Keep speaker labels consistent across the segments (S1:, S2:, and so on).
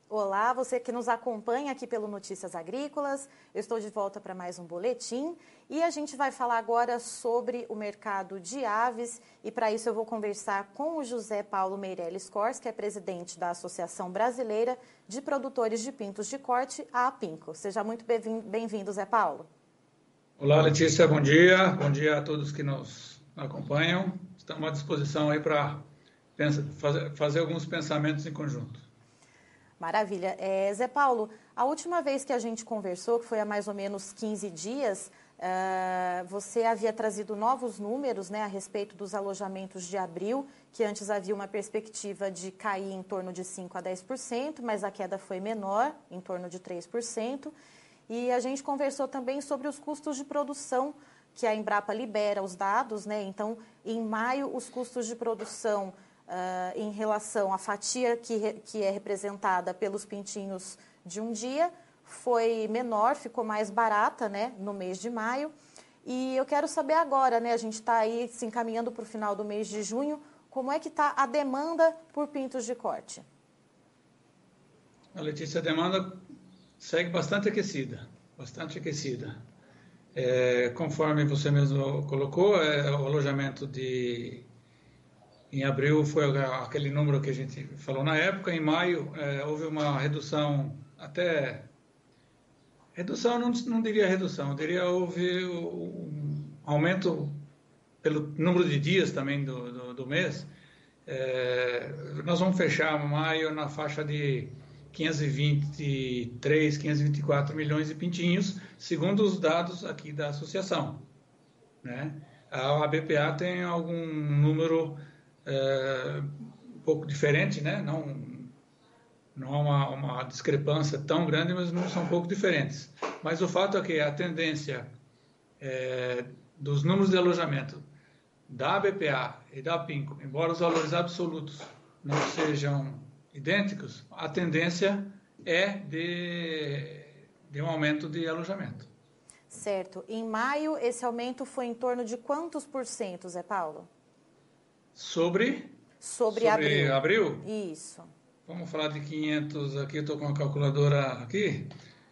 S1: Olá, você que nos acompanha aqui pelo Notícias Agrícolas. Eu estou de volta para mais um boletim e a gente vai falar agora sobre o mercado de aves e para isso eu vou conversar com o José Paulo Meirelles Cors, que é presidente da Associação Brasileira de Produtores de Pintos de Corte, a APINCO. Seja muito bem-vindo, Zé Paulo.
S2: Olá, Letícia, bom dia. Bom dia a todos que nos acompanham. Estamos à disposição aí para fazer alguns pensamentos em conjunto.
S1: Maravilha. Zé Paulo, a última vez que a gente conversou, que foi há mais ou menos 15 dias, você havia trazido novos números, né, a respeito dos alojamentos de abril, que antes havia uma perspectiva de cair em torno de 5% a 10%, mas a queda foi menor, em torno de 3%. E a gente conversou também sobre os custos de produção, que a Embrapa libera os dados, né? Então, em maio, os custos de produção em relação à fatia que é representada pelos pintinhos de um dia, foi menor, ficou mais barata, né, no mês de maio. E eu quero saber agora, né, a gente está aí se encaminhando para o final do mês de junho, como é que está a demanda por pintos de corte?
S2: A Letícia, a demanda segue bastante aquecida, bastante aquecida. Conforme você mesmo colocou, o alojamento em abril foi aquele número que a gente falou na época. Em maio houve uma redução, redução não diria redução, eu diria houve um aumento pelo número de dias também do mês. Nós vamos fechar maio na faixa de 523, 524 milhões de pintinhos, segundo os dados aqui da associação, né? A BPA tem algum número um pouco diferente, né? Não há uma discrepância tão grande, mas não são um pouco diferentes. Mas o fato é que a tendência dos números de alojamento da BPA e da APINCO, embora os valores absolutos não sejam idênticos, a tendência é de um aumento de alojamento.
S1: Certo. Em maio, esse aumento foi em torno de quantos por cento, Zé Paulo?
S2: Sobre abril?
S1: Isso.
S2: Vamos falar de 500, aqui eu estou com a calculadora aqui,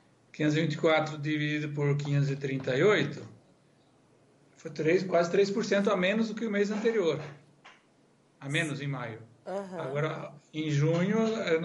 S2: 524 dividido por 538, foi quase 3% a menos do que o mês anterior, a menos em maio.
S1: Uhum.
S2: Agora, em junho,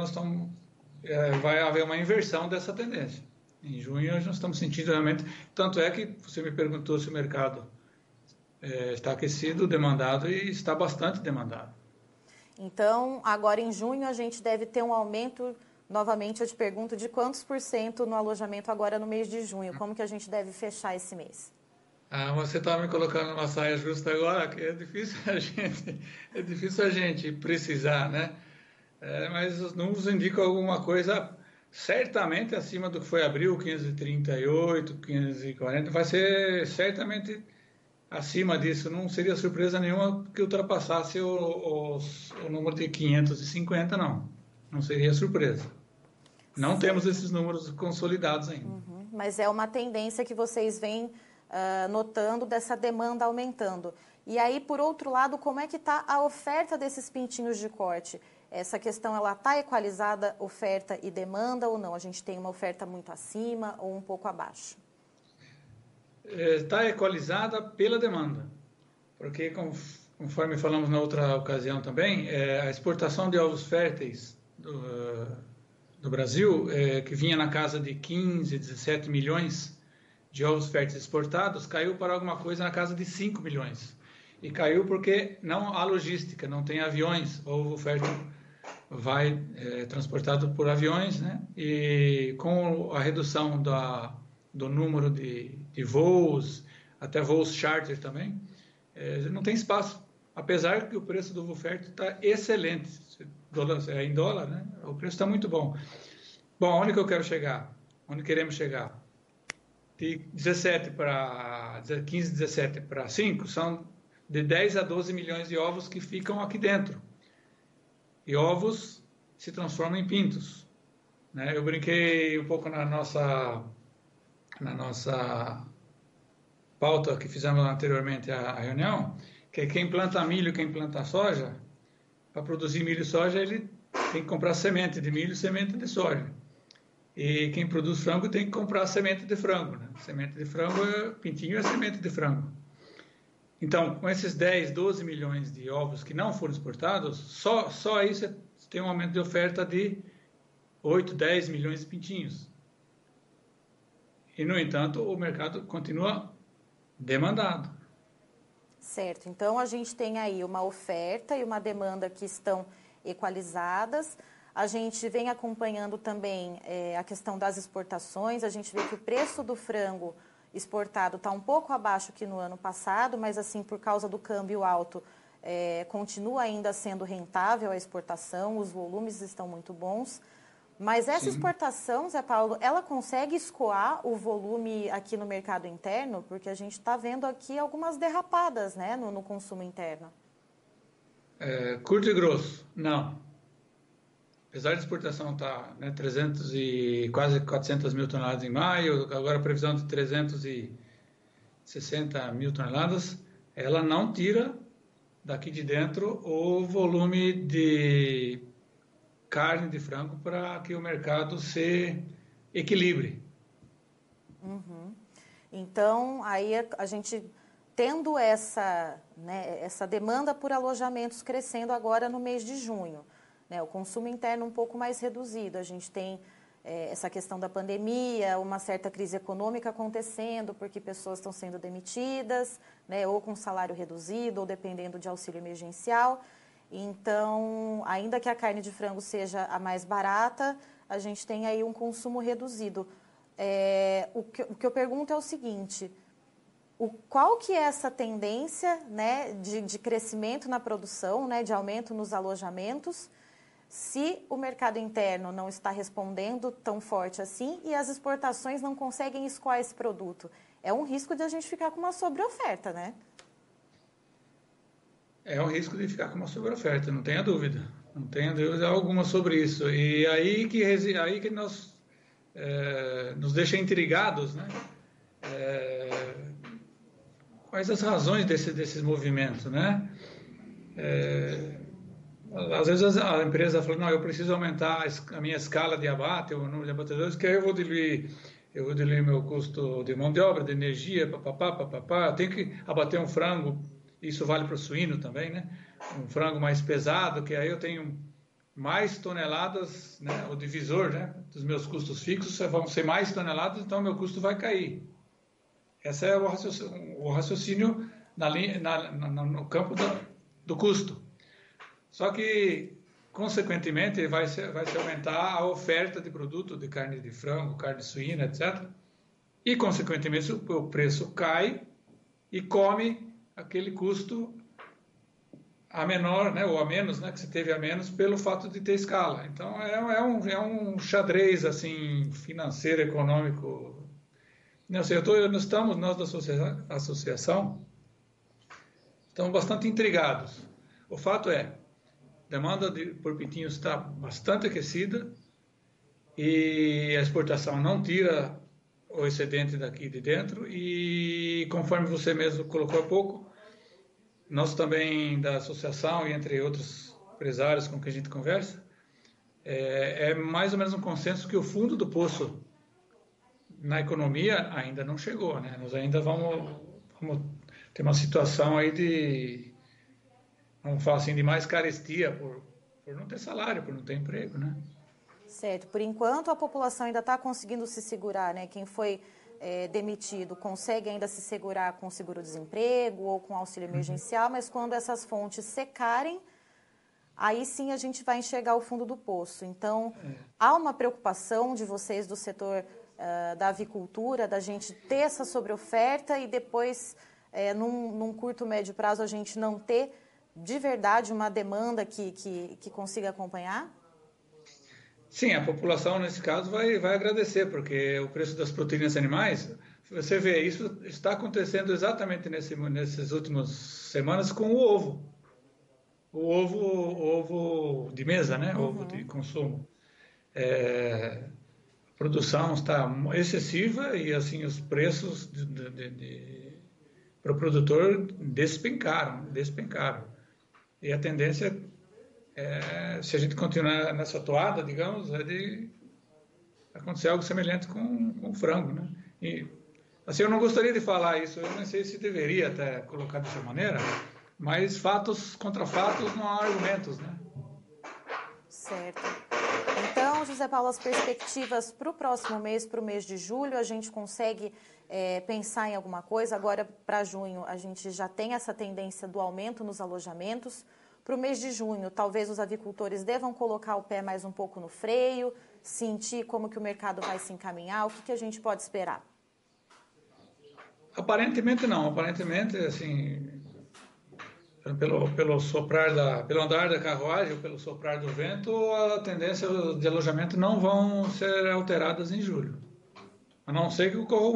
S2: vai haver uma inversão dessa tendência. Em junho, nós estamos sentindo realmente, tanto é que você me perguntou se o mercado está aquecido, demandado, e está bastante demandado.
S1: Então, agora em junho, a gente deve ter um aumento, novamente eu te pergunto, de quantos por cento no alojamento agora no mês de junho? Como que a gente deve fechar esse mês?
S2: Você está me colocando numa saia justa agora, que é difícil a gente precisar, né? Mas os números indicam alguma coisa certamente acima do que foi abril, 538, 540, vai ser certamente acima disso. Não seria surpresa nenhuma que ultrapassasse o número de 550, não. Não seria surpresa. Não temos esses números consolidados ainda.
S1: Uhum. Mas é uma tendência que vocês vêm notando dessa demanda aumentando. E aí, por outro lado, como é que está a oferta desses pintinhos de corte? Essa questão, ela está equalizada, oferta e demanda, ou não? A gente tem uma oferta muito acima ou um pouco abaixo?
S2: Está equalizada pela demanda, porque conforme falamos na outra ocasião também, a exportação de ovos férteis do Brasil, que vinha na casa de 15, 17 milhões de ovos férteis exportados, caiu para alguma coisa na casa de 5 milhões. E caiu porque não há logística, não tem aviões, o ovo fértil vai transportado por aviões, né? E com a redução do número de voos, até voos charter também, não tem espaço. Apesar que o preço do ovo fértil está excelente, em dólar, né? O preço está muito bom. Bom, onde que eu quero chegar? Onde queremos chegar? De 15, 17 para 5, são de 10 a 12 milhões de ovos que ficam aqui dentro. E ovos se transformam em pintos, né? Eu brinquei um pouco na nossa pauta que fizemos anteriormente à reunião, que quem planta milho, quem planta soja, para produzir milho e soja, ele tem que comprar semente de milho e semente de soja. E quem produz frango tem que comprar semente de frango, né? Semente de frango, pintinho é semente de frango. Então, com esses 10, 12 milhões de ovos que não foram exportados, só aí você tem um aumento de oferta de 8, 10 milhões de pintinhos. E, no entanto, o mercado continua demandado.
S1: Certo. Então, a gente tem aí uma oferta e uma demanda que estão equalizadas. A gente vem acompanhando também a questão das exportações. A gente vê que o preço do frango exportado está um pouco abaixo que no ano passado, mas assim, por causa do câmbio alto, continua ainda sendo rentável a exportação, os volumes estão muito bons. Mas essa exportação, Zé Paulo, ela consegue escoar o volume aqui no mercado interno? Porque a gente está vendo aqui algumas derrapadas, né, no consumo interno.
S2: Curto e grosso, não. Apesar de exportação estar, né, 300 e quase 400 mil toneladas em maio, agora a previsão de 360 mil toneladas, ela não tira daqui de dentro o volume de carne de frango para que o mercado se equilibre.
S1: Uhum. Então, aí a gente tendo essa demanda por alojamentos crescendo agora no mês de junho, né, o consumo interno um pouco mais reduzido, a gente tem essa questão da pandemia, uma certa crise econômica acontecendo, porque pessoas estão sendo demitidas, né, ou com salário reduzido, ou dependendo de auxílio emergencial. Então, ainda que a carne de frango seja a mais barata, a gente tem aí um consumo reduzido. O que eu pergunto é o seguinte: qual que é essa tendência, né, de crescimento na produção, né, de aumento nos alojamentos, se o mercado interno não está respondendo tão forte assim e as exportações não conseguem escoar esse produto? É um risco de a gente ficar com uma sobreoferta, né?
S2: É um risco de ficar com uma sobreoferta, não tenha dúvida. Não tenha dúvida alguma sobre isso. E aí que nos deixa intrigados, né? Quais as razões desses movimentos, né? Às vezes a empresa fala, não, eu preciso aumentar a minha escala de abate, o número de abatedores, que aí eu vou diluir meu custo de mão de obra, de energia, papapá. Eu tenho que abater um frango, isso vale para o suíno também, né? Um frango mais pesado, que aí eu tenho mais toneladas, né? O divisor, né, dos meus custos fixos vão ser mais toneladas, então meu custo vai cair. Esse é o raciocínio no campo do custo. Só que, consequentemente, vai se aumentar a oferta de produto de carne de frango, carne suína, etc. E, consequentemente, o preço cai e come aquele custo a menor, né, ou a menos, né, que você teve a menos pelo fato de ter escala. Então, é um xadrez assim, financeiro, econômico. Não sei, nós da associação, estamos bastante intrigados. O fato é, a demanda por pintinhos está bastante aquecida e a exportação não tira o excedente daqui de dentro e, conforme você mesmo colocou há pouco, nós também da associação e entre outros empresários com quem a gente conversa, é mais ou menos um consenso que o fundo do poço na economia ainda não chegou, né? Nós ainda vamos ter uma situação aí vamos falar assim, de mais carestia por não ter salário, por não ter emprego, né?
S1: Certo. Por enquanto, a população ainda está conseguindo se segurar, né? Quem foi demitido consegue ainda se segurar com seguro-desemprego ou com auxílio emergencial, mas quando essas fontes secarem, aí sim a gente vai enxergar o fundo do poço. Então, há uma preocupação de vocês do setor da avicultura, da gente ter essa sobreoferta e depois, num curto, médio prazo, a gente não ter de verdade uma demanda que consiga acompanhar?
S2: Sim, a população, nesse caso, vai agradecer, porque o preço das proteínas animais, você vê, isso está acontecendo exatamente nessas últimas semanas com o ovo. O ovo de mesa, né? Ovo de consumo. A produção está excessiva e, assim, os preços para o produtor despencaram. E a tendência se a gente continuar nessa toada, digamos, é de acontecer algo semelhante com o frango, né? E, assim, eu não gostaria de falar isso, eu não sei se deveria até colocar dessa maneira, mas fatos contra fatos não há argumentos, né?
S1: Certo. Então, José Paulo, as perspectivas para o próximo mês, para o mês de julho, a gente consegue pensar em alguma coisa? Agora, para junho, a gente já tem essa tendência do aumento nos alojamentos. Para o mês de junho, talvez os avicultores devam colocar o pé mais um pouco no freio, sentir como que o mercado vai se encaminhar. O que a gente pode esperar?
S2: Aparentemente não. Aparentemente, assim, pelo andar da carruagem, pelo soprar do vento, a tendência de alojamento não vão ser alteradas em julho. A não ser que ocorra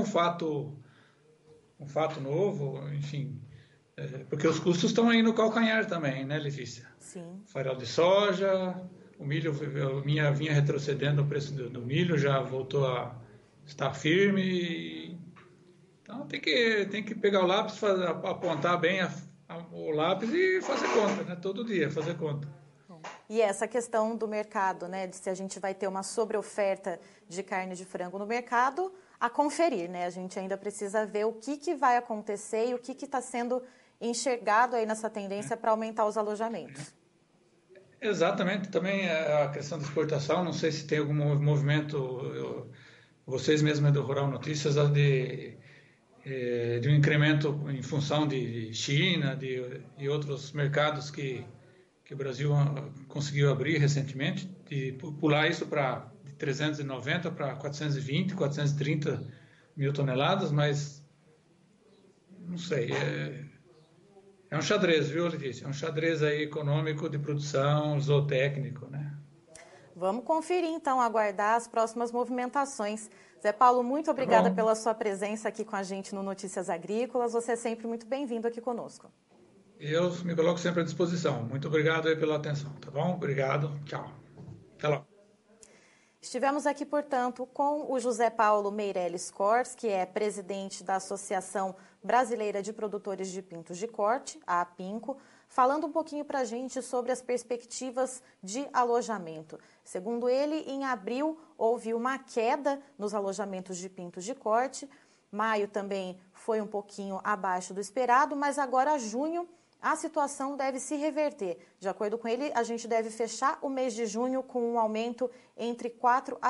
S2: um fato novo, enfim, porque os custos estão aí no calcanhar também, né, Letícia?
S1: Sim.
S2: Farelo de soja, o milho vinha retrocedendo, o preço do milho já voltou a estar firme. Então tem que pegar o lápis, apontar bem o lápis e fazer conta, né? Todo dia fazer conta.
S1: E essa questão do mercado, né? De se a gente vai ter uma sobreoferta de carne de frango no mercado, a conferir, né? A gente ainda precisa ver o que vai acontecer e o que está sendo enxergado aí nessa tendência para aumentar os alojamentos.
S2: Exatamente, também a questão da exportação, não sei se tem algum movimento, vocês mesmos do Rural Notícias, de um incremento em função de China, de outros mercados que o Brasil conseguiu abrir recentemente, de pular isso de 390 para 420, 430 mil toneladas, mas não sei, é um xadrez, viu, Letícia? É um xadrez aí econômico, de produção, zootécnico, né?
S1: Vamos conferir, então, aguardar as próximas movimentações. Zé Paulo, muito obrigada pela sua presença aqui com a gente no Notícias Agrícolas. Você é sempre muito bem-vindo aqui conosco.
S2: Eu me coloco sempre à disposição. Muito obrigado aí pela atenção, tá bom? Obrigado. Tchau. Até logo.
S1: Estivemos aqui, portanto, com o José Paulo Meirelles Cors, que é presidente da Associação Brasileira de Produtores de Pintos de Corte, a APINCO, falando um pouquinho para a gente sobre as perspectivas de alojamento. Segundo ele, em abril houve uma queda nos alojamentos de pintos de corte, maio também foi um pouquinho abaixo do esperado, mas agora junho a situação deve se reverter. De acordo com ele, a gente deve fechar o mês de junho com um aumento entre 4% a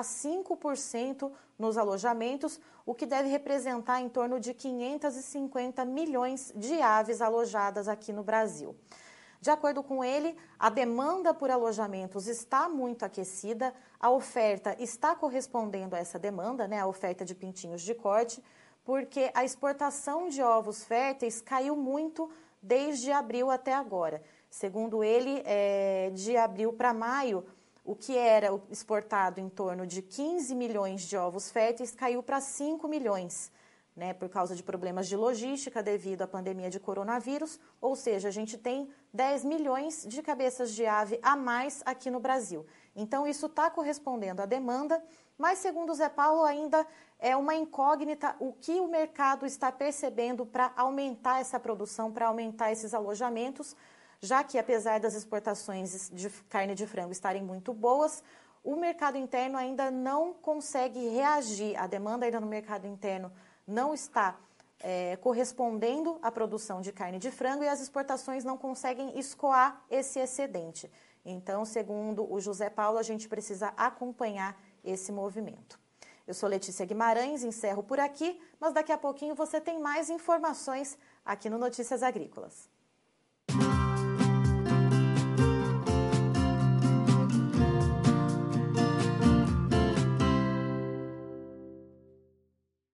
S1: 5% nos alojamentos, o que deve representar em torno de 550 milhões de aves alojadas aqui no Brasil. De acordo com ele, a demanda por alojamentos está muito aquecida, a oferta está correspondendo a essa demanda, né, a oferta de pintinhos de corte, porque a exportação de ovos férteis caiu muito desde abril até agora. Segundo ele, de abril para maio, o que era exportado em torno de 15 milhões de ovos férteis caiu para 5 milhões, né, por causa de problemas de logística devido à pandemia de coronavírus, ou seja, a gente tem 10 milhões de cabeças de ave a mais aqui no Brasil. Então, isso está correspondendo à demanda, mas, segundo o Zé Paulo, ainda é uma incógnita o que o mercado está percebendo para aumentar essa produção, para aumentar esses alojamentos, já que, apesar das exportações de carne de frango estarem muito boas, o mercado interno ainda não consegue reagir, a demanda ainda no mercado interno não está correspondendo à produção de carne de frango e as exportações não conseguem escoar esse excedente. Então, segundo o José Paulo, a gente precisa acompanhar esse movimento. Eu sou Letícia Guimarães, encerro por aqui, mas daqui a pouquinho você tem mais informações aqui no Notícias Agrícolas.